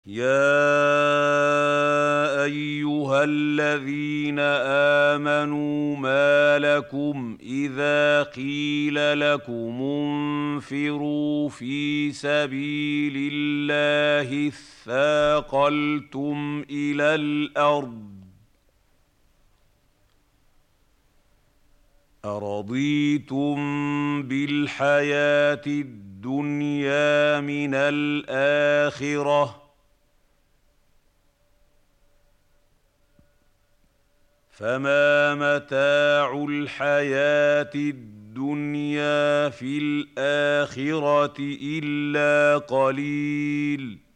يَا أَيُّهَا الَّذِينَ آمَنُوا مَا لَكُمْ إِذَا قِيلَ لَكُمُ انفِرُوا فِي سَبِيلِ اللَّهِ اثَّاقَلْتُمْ إِلَى الْأَرْضِ أَرَضِيتُم بِالْحَيَاةِ الدُّنْيَا مِنَ الْآخِرَةِ ۚ فَمَا مَتَاعُ الْحَيَاةِ الدُّنْيَا فِي الْآخِرَةِ إِلَّا قَلِيلٌ